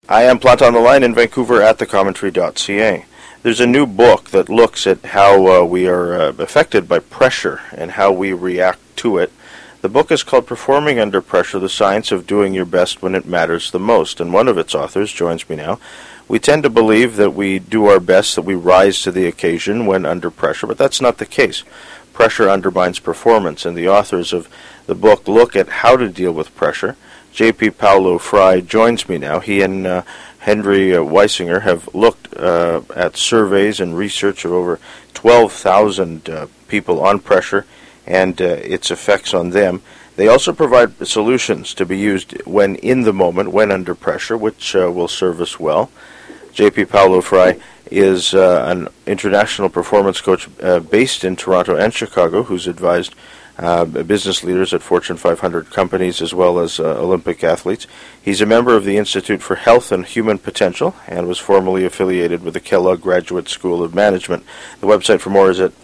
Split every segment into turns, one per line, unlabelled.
I am Plant on the Line in Vancouver at thecommentary.ca. There's a new book that looks at how we are affected by pressure and how we react to it. The book is called Performing Under Pressure, The Science of Doing Your Best When It Matters the Most, and one of its authors joins me now. We tend to believe that we do our best, that we rise to the occasion when under pressure, but that's not the case. Pressure undermines performance, and the authors of the book look at how to deal with pressure. J.P. Paulo Frey joins me now. He and Henry Weisinger have looked at surveys and research of over 12,000 people on pressure and its effects on them. They also provide solutions to be used when in the moment, when under pressure, which will serve us well. J.P. Paulo Frey is an international performance coach based in Toronto and Chicago who's advised business leaders at Fortune 500 companies as well as Olympic athletes. He's a member of the Institute for Health and Human Potential and was formerly affiliated with the Kellogg Graduate School of Management. The website for more is at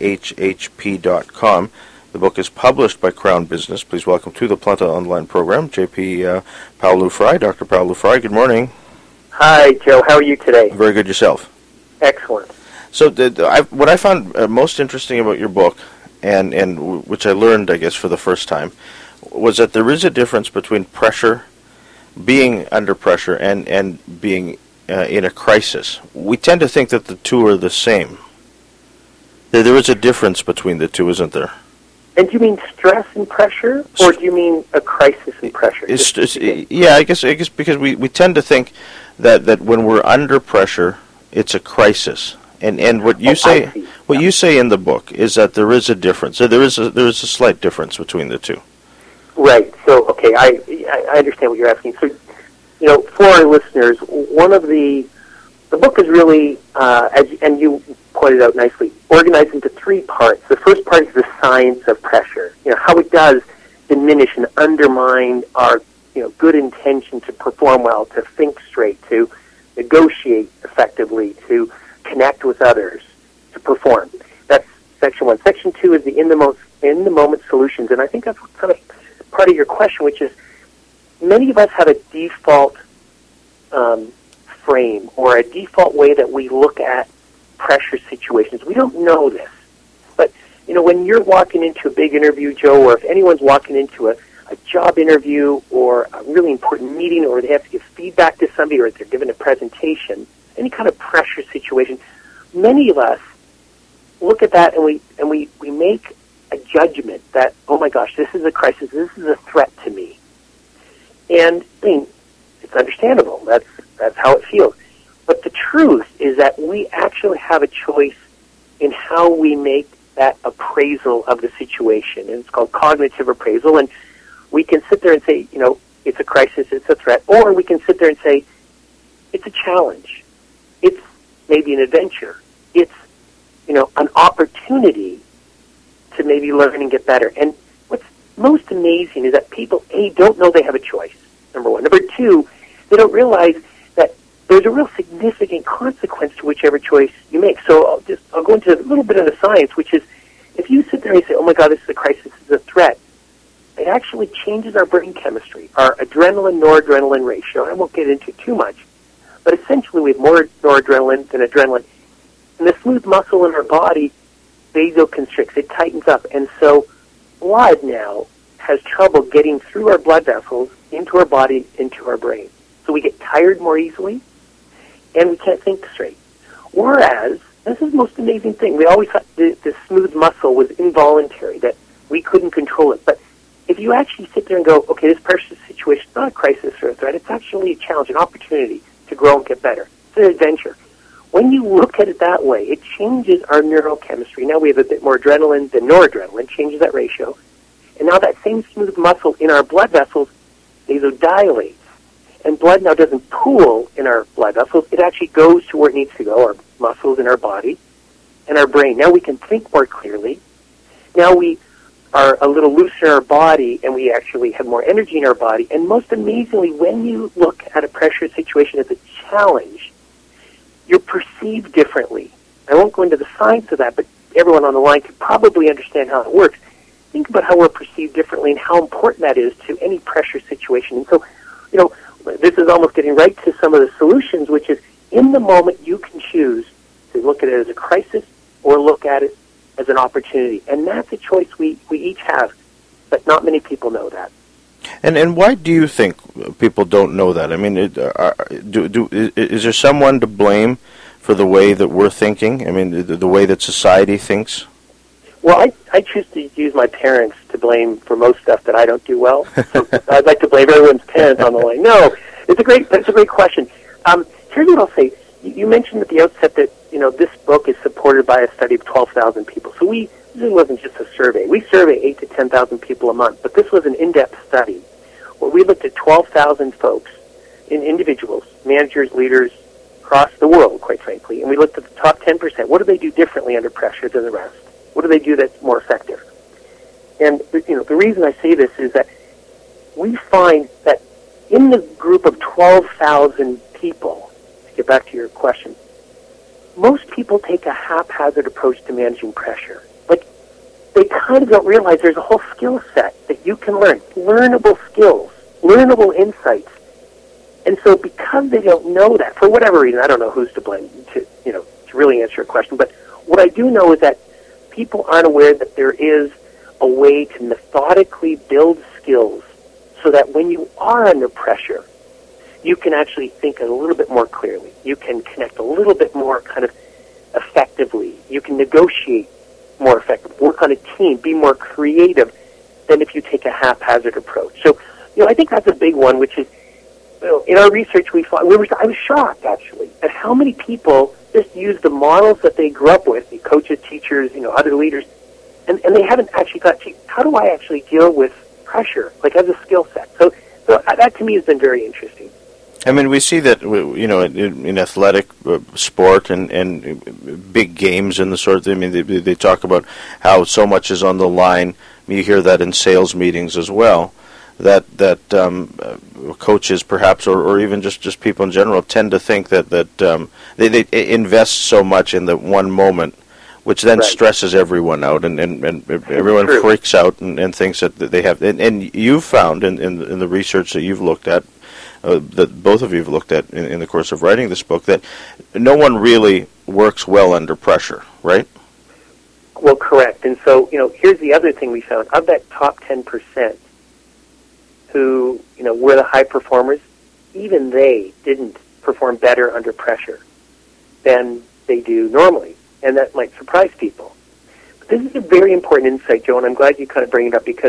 ihhp.com. The book is published by Crown Business. Please welcome to the Planta Online program, J.P. Paulo Frey. Dr. Paulo Frey, good morning.
Hi, Joe. How are you today?
Very good. Yourself?
Excellent.
So what I found most interesting about your book, and which I learned, I guess, for the first time, was that there is a difference between pressure, being under pressure, and being in a crisis. We tend to think that the two are the same. There is a difference between the two, isn't there?
And do you mean stress and pressure, or do you mean a crisis and pressure?
Yeah, I guess because we tend to think that when we're under pressure, it's a crisis. And what you you say in the book is that there is a difference. So there is a slight difference between the two.
Right. So okay, I understand what you're asking. So for our listeners, one of the book is really and you pointed out nicely, organized into three parts. The first part is the science of pressure. How it does diminish and undermine our good intention to perform well, to think straight, to negotiate effectively, to connect with others, to perform. That's section one. Section two is the in the moment solutions, and I think that's kind of part of your question, which is many of us have a default frame or a default way that we look at pressure situations. We don't know this, but when you're walking into a big interview, Joe, or if anyone's walking into a job interview or a really important meeting, or they have to give feedback to somebody, or they're giving a presentation, any kind of pressure situation, many of us look at that and we make a judgment that, oh my gosh, this is a crisis, this is a threat to me. And I mean, it's understandable. That's how it feels. But the truth is that we actually have a choice in how we make that appraisal of the situation. And it's called cognitive appraisal. And we can sit there and say, it's a crisis, it's a threat. Or we can sit there and say, it's a challenge. It's maybe an adventure. It's, an opportunity to maybe learn and get better. And what's most amazing is that people, A, don't know they have a choice, number one. Number two, they don't realize that there's a real significant consequence to whichever choice you make. So I'll go into a little bit of the science, which is if you sit there and say, oh my God, this is a crisis, this is a threat, it actually changes our brain chemistry, our adrenaline-noradrenaline ratio. I won't get into it too much. But essentially, we have more noradrenaline than adrenaline. And the smooth muscle in our body vasoconstricts. It tightens up. And so blood now has trouble getting through our blood vessels into our body, into our brain. So we get tired more easily, and we can't think straight. Whereas, this is the most amazing thing. We always thought the smooth muscle was involuntary, that we couldn't control it. But if you actually sit there and go, okay, this pressure situation is not a crisis or a threat, it's actually a challenge, an opportunity to grow and get better. It's an adventure. When you look at it that way, it changes our neurochemistry. Now we have a bit more adrenaline than noradrenaline, changes that ratio. And now that same smooth muscle in our blood vessels vasodilates. And blood now doesn't pool in our blood vessels. It actually goes to where it needs to go, our muscles in our body and our brain. Now we can think more clearly. Now we are a little looser in our body, and we actually have more energy in our body. And most amazingly, when you look at a pressure situation as a challenge, you're perceived differently. I won't go into the science of that, but everyone on the line can probably understand how it works. Think about how we're perceived differently and how important that is to any pressure situation. And so, this is almost getting right to some of the solutions, which is in the moment you can choose to look at it as a crisis or look at it as an opportunity. And that's a choice we each have, but not many people know that.
And why do you think people don't know that? I mean, is there someone to blame for the way that we're thinking? I mean, the way that society thinks?
Well, I choose to use my parents to blame for most stuff that I don't do well. So I'd like to blame everyone's parents on the line. No, that's a great question. Here's what I'll say. You mentioned at the outset that this book is supported by a study of 12,000 people. So this wasn't just a survey. We survey 8 to 10,000 people a month, but this was an in-depth study where we looked at 12,000 folks, individuals, managers, leaders across the world, quite frankly, and we looked at the top 10%. What do they do differently under pressure than the rest? What do they do that's more effective? And the reason I say this is that we find that in the group of 12,000 people, to get back to your question, most people take a haphazard approach to managing pressure. Like, they kind of don't realize there's a whole skill set that you can learn, learnable skills, learnable insights. And so because they don't know that, for whatever reason, I don't know who's to blame to really answer your question, but what I do know is that people aren't aware that there is a way to methodically build skills so that when you are under pressure, you can actually think a little bit more clearly. You can connect a little bit more kind of effectively. You can negotiate more effectively, work on a team, be more creative than if you take a haphazard approach. So, I think that's a big one, which is, in our research I was shocked, actually, at how many people just use the models that they grew up with, the coaches, teachers, other leaders, and they haven't actually thought, gee, how do I actually deal with pressure, like as a skill set? So that to me has been very interesting.
I mean, we see that, in athletic sport and big games and the sort of thing. I mean, they talk about how so much is on the line. You hear that in sales meetings as well, that coaches perhaps, or even just people in general, tend to think that they invest so much in the one moment, which then stresses everyone out, and everyone freaks out and thinks that they have. And you've found in the research that you've looked at, that both of you have looked at in the course of writing this book, that no one really works well under pressure, right?
Well, correct. And so, here's the other thing we found. Of that top 10% who, were the high performers, even they didn't perform better under pressure than they do normally. And that might surprise people. But this is a very important insight, Joe, and I'm glad you kind of bring it up, because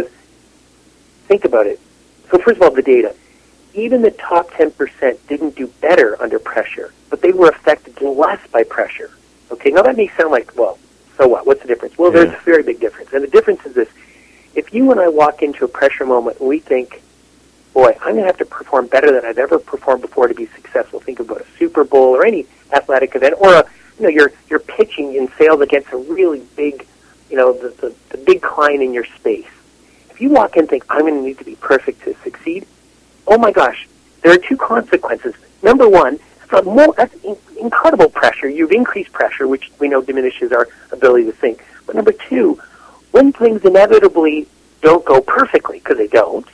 think about it. So first of all, the data. Even the top 10% didn't do better under pressure, but they were affected less by pressure. Okay, now that may sound like, well, so what? What's the difference? Well, there's a very big difference. And the difference is this. If you and I walk into a pressure moment and we think, boy, I'm going to have to perform better than I've ever performed before to be successful. Think about a Super Bowl or any athletic event, or you're pitching in sales against a really big, the big client in your space. If you walk in and think, I'm going to need to be perfect to succeed, oh my gosh, there are two consequences. Number one, that's incredible pressure. You've increased pressure, which we know diminishes our ability to think. But number two, when things inevitably don't go perfectly, because they don't,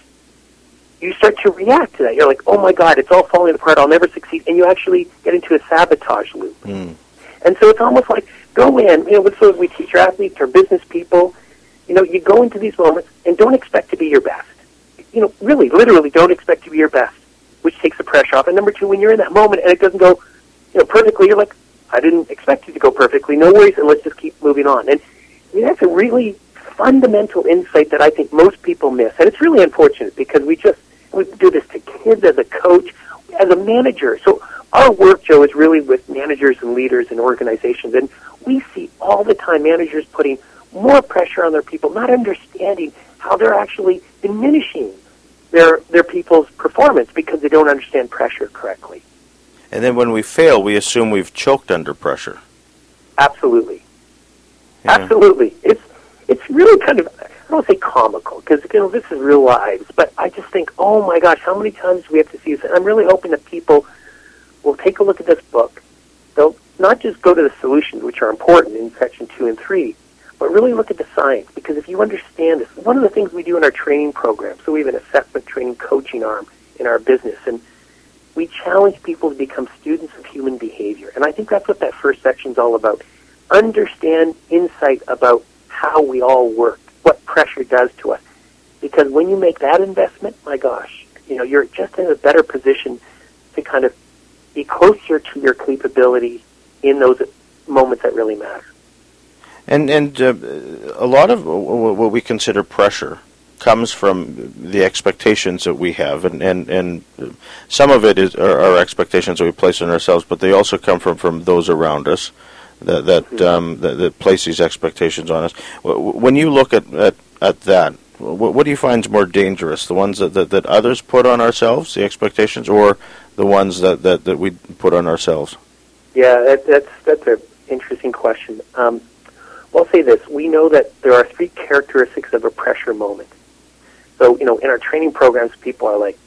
you start to react to that. You're like, oh my God, it's all falling apart, I'll never succeed. And you actually get into a sabotage loop. And so it's almost like, go in, so we teach our athletes, our business people, you go into these moments and don't expect to be your best. Really, literally don't expect to be your best, which takes the pressure off. And number two, when you're in that moment and it doesn't go, perfectly, you're like, I didn't expect it to go perfectly, no worries, and let's just keep moving on. And that's a really fundamental insight that I think most people miss. And it's really unfortunate because we do this to kids, as a coach, as a manager. So our work, Joe, is really with managers and leaders and organizations. And we see all the time managers putting more pressure on their people, not understanding how they're actually diminishing their people's performance because they don't understand pressure correctly.
And then when we fail, we assume we've choked under pressure.
Absolutely.
Yeah.
Absolutely. It's really kind of, I don't want to say comical, because, this is real lives, but I just think, oh my gosh, how many times do we have to see this? And I'm really hoping that people will take a look at this book. They'll not just go to the solutions, which are important in section 2 and 3, but really look at the science, because if you understand this, one of the things we do in our training program, so we have an assessment training coaching arm in our business, and we challenge people to become students of human behavior. And I think that's what that first section's all about. Understand insight about how we all work, what pressure does to us. Because when you make that investment, my gosh, you're just in a better position to kind of be closer to your capability in those moments that really matter.
And a lot of what we consider pressure comes from the expectations that we have, and some of it is our expectations that we place on ourselves, but they also come from those around us that place these expectations on us. When you look at that, what do you find is more dangerous? The ones that others put on ourselves, the expectations, or the ones that we put on ourselves?
Yeah, that's an interesting question. Well, I'll say this. We know that there are 3 characteristics of a pressure moment. So, in our training programs, people are like,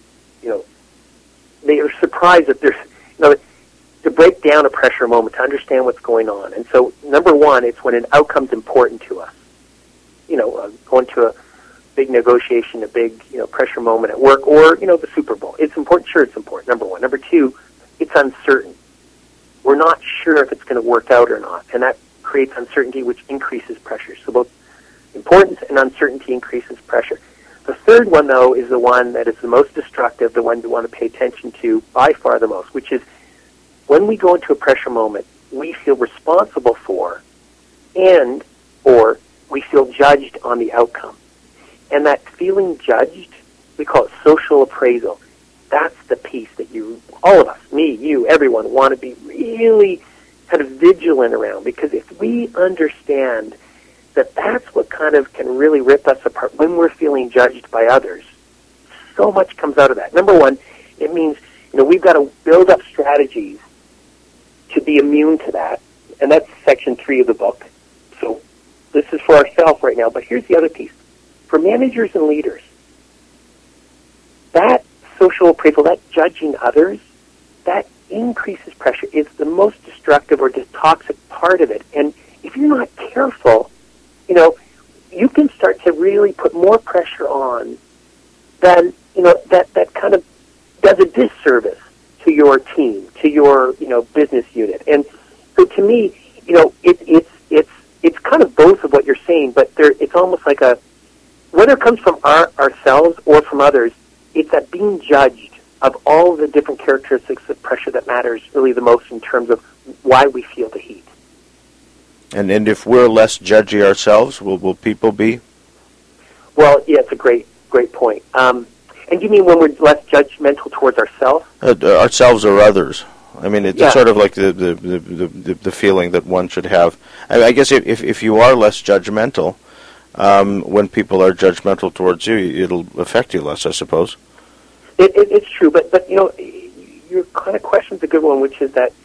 they are surprised that there's, to break down a pressure moment, to understand what's going on. And so, number 1, it's when an outcome's important to us. Going to a big negotiation, a big, pressure moment at work, or, the Super Bowl. It's important. Sure, it's important, number 1. Number 2, it's uncertain. We're not sure if it's going to work out or not, and that creates uncertainty, which increases pressure. So both importance and uncertainty increases pressure. The third one, though, is the one that is the most destructive, the one you want to pay attention to by far the most, which is when we go into a pressure moment, we feel responsible for and or we feel judged on the outcome. And that feeling judged, we call it social appraisal. That's the piece that all of us, me, you, everyone, want to be really kind of vigilant around, because if we understand that that's what kind of can really rip us apart when we're feeling judged by others, so much comes out of that. Number 1, it means, we've got to build up strategies to be immune to that, and that's section 3 of the book. So this is for ourselves right now, but here's the other piece. For managers and leaders, that social appraisal, that judging others, that increases pressure. It's the most destructive or toxic part of it. And if you're not careful, you can start to really put more pressure on than, that kind of does a disservice to your team, to your, business unit. And so to me, it's kind of both of what you're saying, but it's almost like whether it comes from ourselves or from others, it's that being judged of all the different characteristics of pressure that matters really the most in terms of why we feel the heat.
And if we're less judgy ourselves, will people be?
Well, yeah, it's a great point. And you mean when we're less judgmental towards ourselves?
Ourselves or others. I mean, it's sort of like the feeling that one should have. I guess if you are less judgmental, when people are judgmental towards you, it'll affect you less, I suppose.
It's true, but your kind of question's a good one, which is that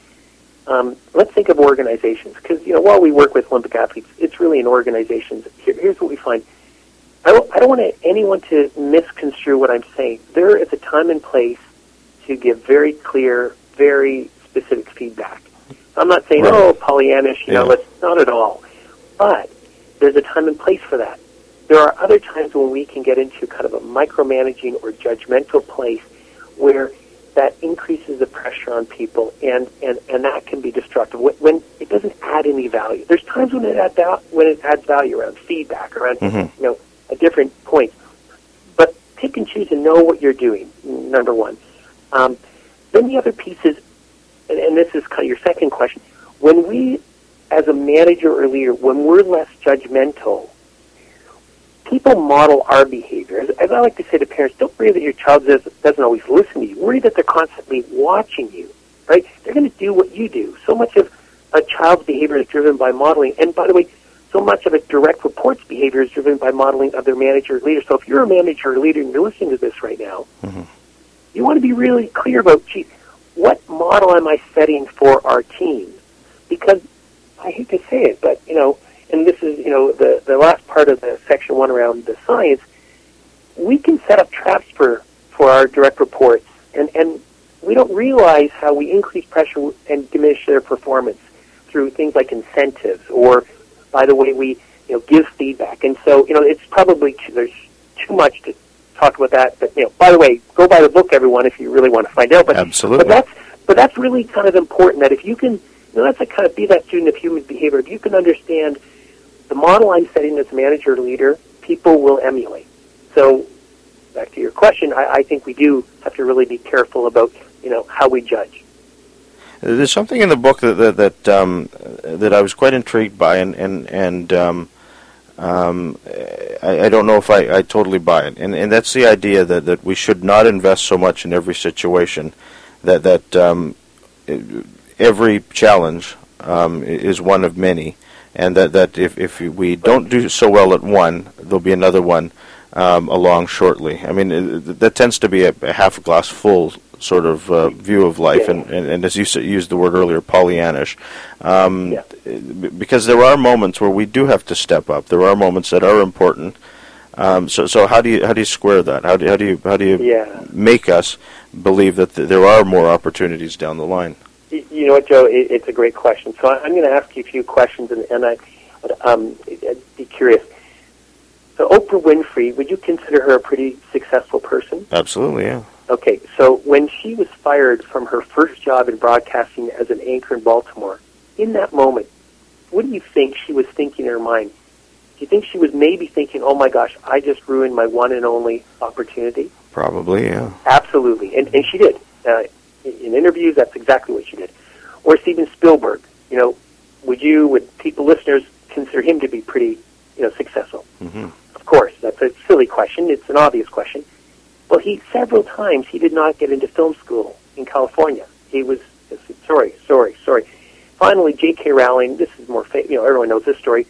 let's think of organizations, because while we work with Olympic athletes, it's really in organizations. Here's what we find. I don't want anyone to misconstrue what I'm saying. There is a time and place to give very clear, very specific feedback. I'm not saying, Pollyannish, let's not at all. But there's a time and place for that. There are other times when we can get into kind of a micromanaging or judgmental place where that increases the pressure on people, and that can be destructive when it doesn't add any value. There's times when it adds value around feedback, around a different point. But pick and choose and know what you're doing. Number 1. Then the other piece is, and this is kind of your second question. When we, as a manager or leader, when we're less judgmental, people model our behavior. As I like to say to parents, don't worry that your child doesn't always listen to you. Worry that they're constantly watching you, right? They're going to do what you do. So much of a child's behavior is driven by modeling. And by the way, so much of a direct report's behavior is driven by modeling of their manager or leader. So if you're a manager or leader and you're listening to this right now, you want to be really clear about, what model am I setting for our team? Because I hate to say it, but, and this is, the last part of the section 1 around the science, we can set up traps for our direct reports, and we don't realize how we increase pressure and diminish their performance through things like incentives or by the way we give feedback. And so it's probably there's too much to talk about that. But by the way, go buy the book, everyone, if you really want to find out. But
absolutely.
But that's really kind of important. That if you can, that's a kind of be that student of human behavior. If you can understand the model I'm setting as manager or leader, people will emulate. So back to your question, I think we do have to really be careful about how we judge.
There's something in the book that I was quite intrigued by, and I don't know if I totally buy it, and that's the idea that we should not invest so much in every situation, that every challenge is one of many, and that if we don't do so well at one, there'll be another one along shortly. I mean, that tends to be a half glass full sort of view of life, and as you used the word earlier, Pollyannish, because there are moments where we do have to step up. There are moments that are important. So how do you square that? How do you make us believe that there are more opportunities down the line?
You know what, Joe? It's a great question. So I'm going to ask you a few questions, and I'd be curious. So Oprah Winfrey, would you consider her a pretty successful person?
Absolutely, yeah.
Okay, so when she was fired from her first job in broadcasting as an anchor in Baltimore, in that moment, what do you think she was thinking in her mind? Do you think she was maybe thinking, oh my gosh, I just ruined my one and only opportunity?
Probably, yeah.
Absolutely, and she did. In interviews, that's exactly what she did. Or Steven Spielberg, would people, listeners, consider him to be pretty, successful?
Mm-hmm.
Of course, that's a silly question. It's an obvious question. Well, several times he did not get into film school in California. He was, sorry. Finally, J.K. Rowling, this is more famous, everyone knows this story,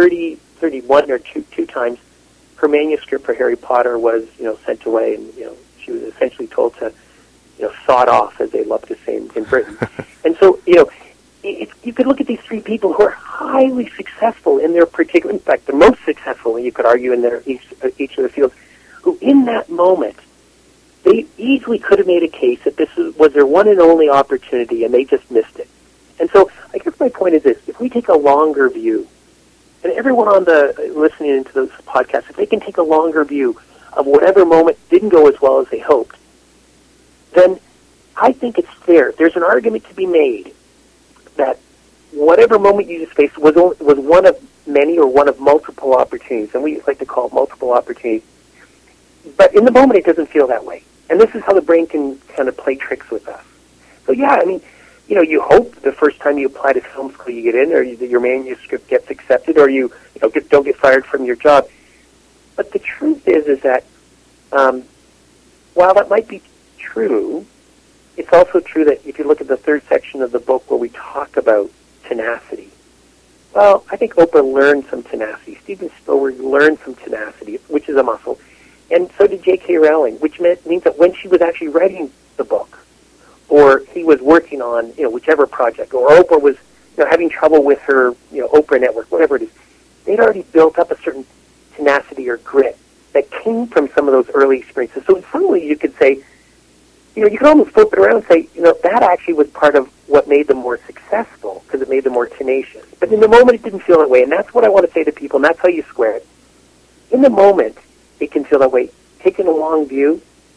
31 or two times, her manuscript for Harry Potter was, sent away, and, she was essentially told to, sawed off, as they love to say in Britain. And so, you could look at these three people who are highly successful in their particular, in fact, the most successful, you could argue, in each of their fields, who in that moment, they easily could have made a case that this was their one and only opportunity, and they just missed it. And so I guess my point is this: if we take a longer view, and everyone on listening into this podcast, if they can take a longer view of whatever moment didn't go as well as they hoped, then I think it's fair. There's an argument to be made that whatever moment you just faced was one of many or one of multiple opportunities, and we like to call it multiple opportunities. But in the moment, it doesn't feel that way. And this is how the brain can kind of play tricks with us. So, you hope the first time you apply to film school you get in, or your manuscript gets accepted, or you don't get fired from your job. But the truth is that while that might be true, it's also true that if you look at the third section of the book where we talk about tenacity, well, I think Oprah learned some tenacity. Steven Spielberg learned some tenacity, which is a muscle. And so did J.K. Rowling, which means that when she was actually writing the book, or he was working on, whichever project, or Oprah was, having trouble with her, Oprah Network, whatever it is, they'd already built up a certain tenacity or grit that came from some of those early experiences. So in some way you could say, you could almost flip it around and say, that actually was part of what made them more successful, because it made them more tenacious. But in the moment it didn't feel that way, and that's what I want to say to people, and that's how you square it. In the moment, it can feel that way. Taking a long view,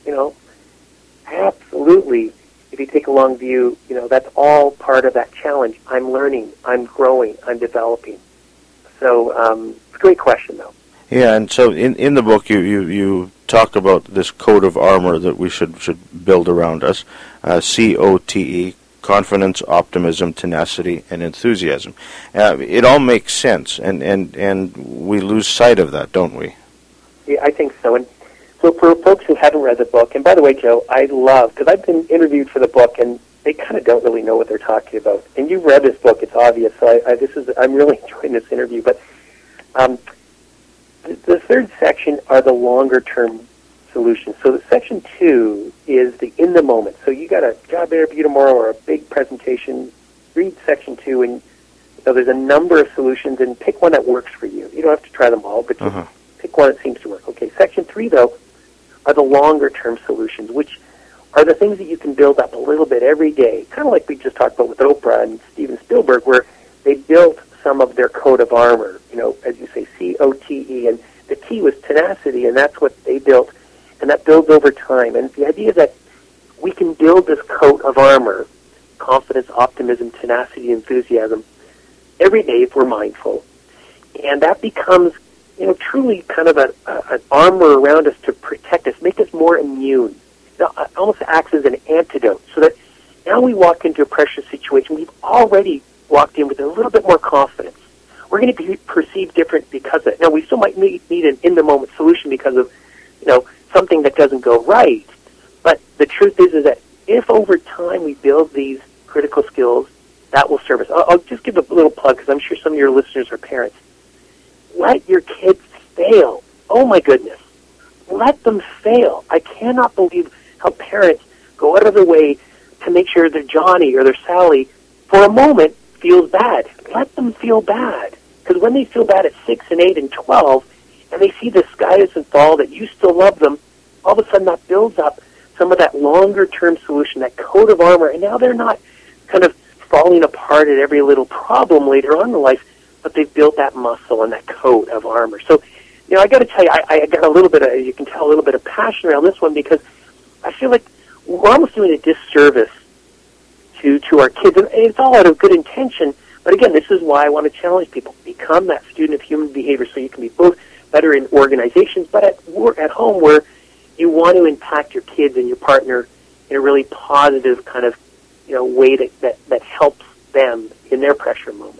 absolutely. If you take a long view, that's all part of that challenge. I'm learning, I'm growing, I'm developing. So it's a great question, though.
Yeah, and so in the book you talk about this coat of armor that we should build around us, COTE, confidence, optimism, tenacity, and enthusiasm. It all makes sense, and we lose sight of that, don't we?
Yeah, I think so. And so for folks who haven't read the book, and by the way, Joe, I love, because I've been interviewed for the book, and they kind of don't really know what they're talking about. And you've read this book; it's obvious. So I'm really enjoying this interview. But the third section are the longer-term solutions. So the section 2 is the in the moment. So you got a job interview tomorrow or a big presentation. Read section 2, and there's a number of solutions, and pick one that works for you. You don't have to try them all, but just pick one that seems to work. Okay, section 3, though, are the longer-term solutions, which are the things that you can build up a little bit every day, kind of like we just talked about with Oprah and Steven Spielberg, where they built some of their coat of armor, as you say, COTE, and the T was tenacity, and that's what they built. and that builds over time. And the idea that we can build this coat of armor, confidence, optimism, tenacity, enthusiasm, every day if we're mindful. And that becomes, truly kind of an armor around us to protect us, make us more immune. It almost acts as an antidote, so that now we walk into a pressure situation, we've already walked in with a little bit more confidence. We're going to be perceived different because of it. Now, we still might need an in-the-moment solution because of, something that doesn't go right. But the truth is that if over time we build these critical skills, that will serve us. I'll just give a little plug because I'm sure some of your listeners are parents. Let your kids fail. Oh, my goodness. Let them fail. I cannot believe how parents go out of their way to make sure their Johnny or their Sally, for a moment, feels bad. Let them feel bad. Because when they feel bad at 6 and 8 and 12, and they see the sky doesn't fall, that you still love them, all of a sudden that builds up some of that longer-term solution, that coat of armor, and now they're not kind of falling apart at every little problem later on in life, but they've built that muscle and that coat of armor. So, I got to tell you, I got a little bit of, you can tell, a little bit of passion around this one because I feel like we're almost doing a disservice to our kids, and it's all out of good intention. But again, this is why I want to challenge people. Become that student of human behavior so you can be both better in organizations, but at home where you want to impact your kids and your partner in a really positive kind of way that helps them in their pressure moment.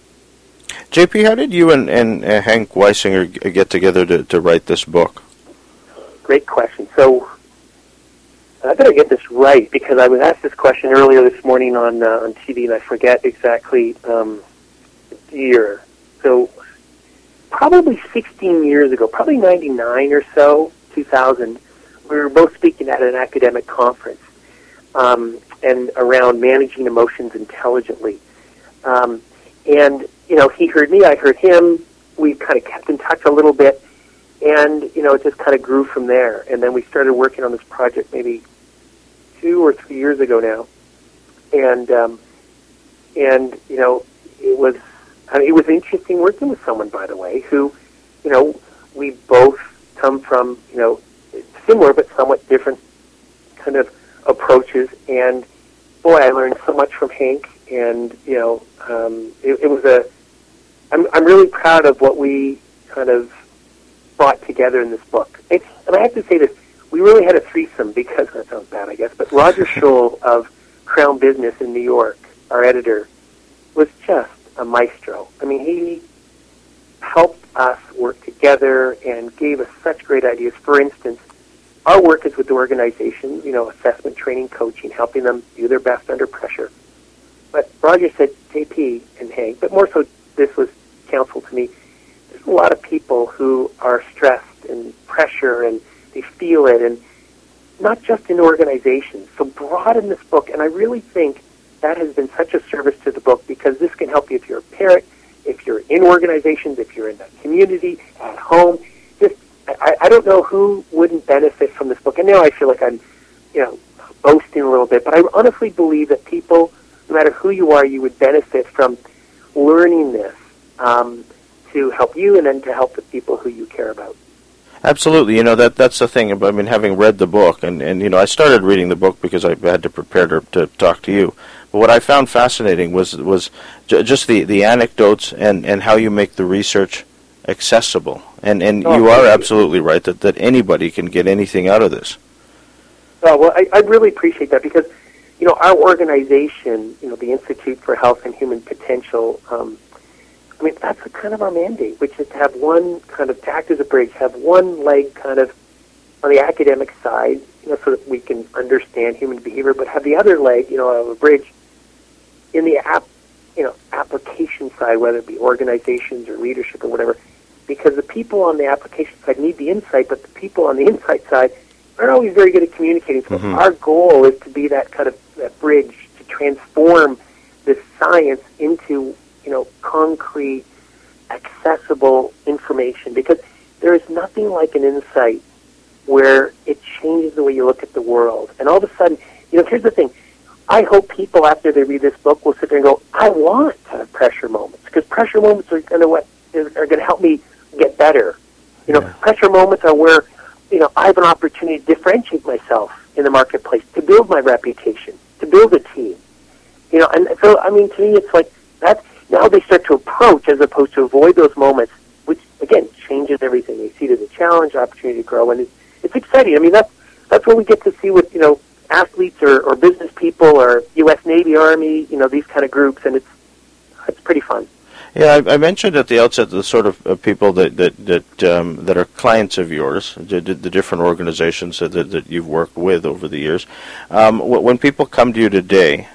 JP, how did you and Hank Weisinger get together to write this book?
Great question. So I better get this right because I was asked this question earlier this morning on TV, and I forget exactly the year. So probably 16 years ago, probably 99 or so, 2000, we were both speaking at an academic conference and around managing emotions intelligently. And, he heard me, I heard him. We kind of kept in touch a little bit, and, it just kind of grew from there. And then we started working on this project maybe 2 or 3 years ago now. And it was interesting working with someone, by the way, who, we both come from, similar but somewhat different kind of approaches. And boy, I learned so much from Hank. And it was I'm really proud of what we kind of brought together in this book. And I have to say this: we really had a threesome because that sounds bad, I guess. But Roger Scholl of Crown Business in New York, our editor, was just a maestro. I mean, he helped us work together and gave us such great ideas. For instance, our work is with the organization, assessment, training, coaching, helping them do their best under pressure. But Roger said, JP and Hank, but more so this was counsel to me, there's a lot of people who are stressed and pressure and they feel it, and not just in organizations. So broaden this book, and I really think that has been such a service to the book because this can help you if you're a parent, if you're in organizations, if you're in the community, at home. I don't know who wouldn't benefit from this book. And now I feel like I'm, boasting a little bit, but I honestly believe that people, no matter who you are, you would benefit from learning this to help you and then to help the people who you care about.
Absolutely. That's the thing. I mean, having read the book, and I started reading the book because I had to prepare to talk to you. But what I found fascinating was just the anecdotes and how you make the research accessible. And you are absolutely right that anybody can get anything out of this.
Oh, well, I really appreciate that because, our organization, the Institute for Health and Human Potential, that's kind of our mandate, which is to have one kind of, to act as a bridge, have one leg kind of on the academic side, so that we can understand human behavior, but have the other leg, of a bridge in the application side, whether it be organizations or leadership or whatever, because the people on the application side need the insight, but the people on the insight side aren't always very good at communicating. So our goal is to be that kind of that bridge to transform this science into, concrete, accessible information, because there is nothing like an insight where it changes the way you look at the world. And all of a sudden, here's the thing. I hope people, after they read this book, will sit there and go, I want to have pressure moments, because pressure moments are going to help me get better. Pressure moments are where I have an opportunity to differentiate myself in the marketplace, to build my reputation, to build a team. And so, to me, it's like that. Now they start to approach as opposed to avoid those moments, which, again, changes everything. They see it as a challenge, opportunity to grow, and it's exciting. I mean, that's what we get to see with, athletes or business people or U.S. Navy, Army, these kind of groups, and it's pretty fun.
Yeah, I mentioned at the outset the sort of people that are clients of yours, the different organizations that you've worked with over the years. When people come to you today,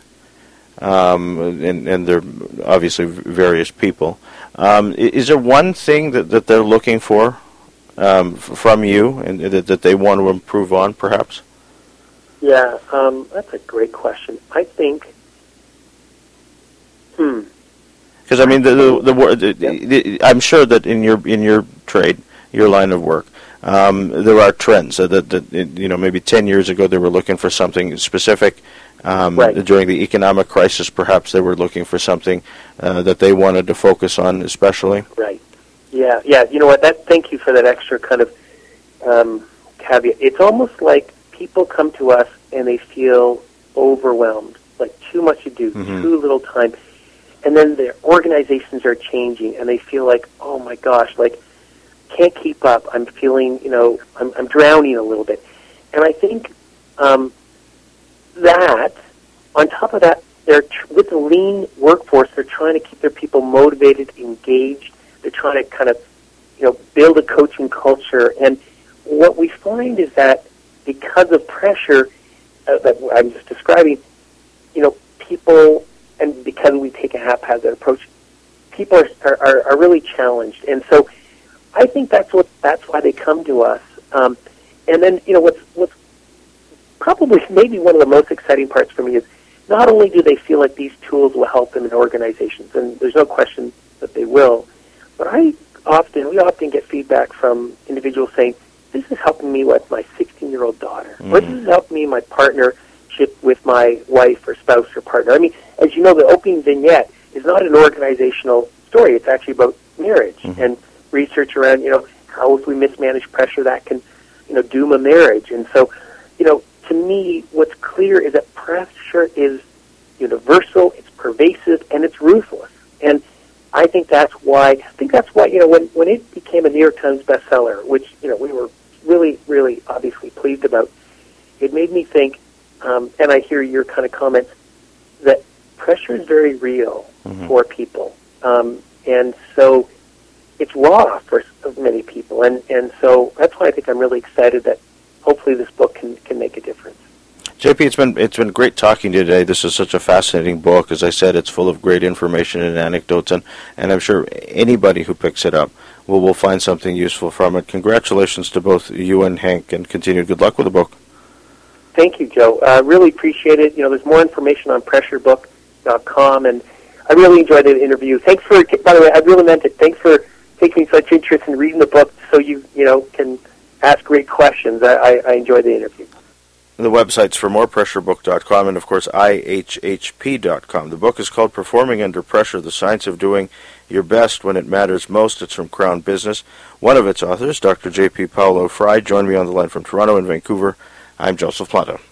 and they're obviously various people, is there one thing that they're looking for from you and that they want to improve on, perhaps?
Yeah, that's a great question. I think,
because I'm sure that in your trade, your line of work, there are trends that maybe 10 years ago they were looking for something specific.
Right.
During the economic crisis, perhaps they were looking for something that they wanted to focus on, especially.
Right. Yeah. You know what? Thank you for that extra kind of caveat. It's almost like people come to us and they feel overwhelmed, like too much to do, too little time, and then their organizations are changing, and they feel like, oh my gosh, like can't keep up. I'm feeling, I'm drowning a little bit, and I think that on top of that, they're with the lean workforce, they're trying to keep their people motivated, engaged. They're trying to kind of, build a coaching culture, and what we find is that because of pressure that I'm just describing, people, and because we take a haphazard approach, people are really challenged, and so I think that's why they come to us. And then what's probably maybe one of the most exciting parts for me is not only do they feel like these tools will help them in organizations, and there's no question that they will, but we often get feedback from individuals saying, this is helping me with my 16-year-old daughter, or this is helping me in my partnership with my wife or spouse or partner. I mean, as you know, the opening vignette is not an organizational story. It's actually about marriage and research around, how if we mismanage pressure, that can, doom a marriage. And so, to me, what's clear is that pressure is universal, it's pervasive, and it's ruthless. And I think that's why, when it became a New York Times bestseller, which, we were really, really obviously pleased about, it made me think, and I hear your kind of comments, that pressure is very real for people. And so it's raw for many people. And so that's why I think I'm really excited that hopefully this book can make a difference.
JP, it's been great talking to you today. This is such a fascinating book. As I said, it's full of great information and anecdotes, and I'm sure anybody who picks it up will find something useful from it. Congratulations to both you and Hank, and continued good luck with the book.
Thank you, Joe. I really appreciate it. There's more information on pressurebook.com, and I really enjoyed the interview. Thanks for, by the way, I really meant it. Thanks for taking such interest in reading the book so you can ask great questions. I enjoyed the interview.
The websites for more, pressurebook.com, and of course ihhp.com. The book is called Performing Under Pressure, The Science of Doing Your Best When It Matters Most. It's from Crown Business. One of its authors, Dr. J.P. Paulo Fry, joined me on the line from Toronto and Vancouver. I'm Joseph Planta.